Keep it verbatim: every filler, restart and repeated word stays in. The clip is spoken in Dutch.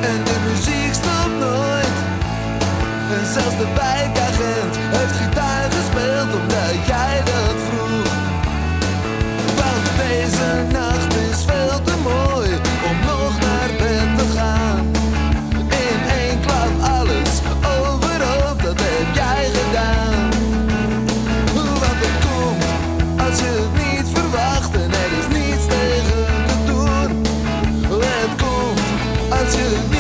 En de muziek stopt nooit. En zelfs de wijkagent heeft gitaar gespeeld omdat jij dat vroeg. Want deze nacht is veel te mooi om nog naar bed te gaan. In één klap alles overhoop, dat heb jij gedaan. Want het komt als je het niet verwacht en er is niets tegen te doen. Het komt als je het niet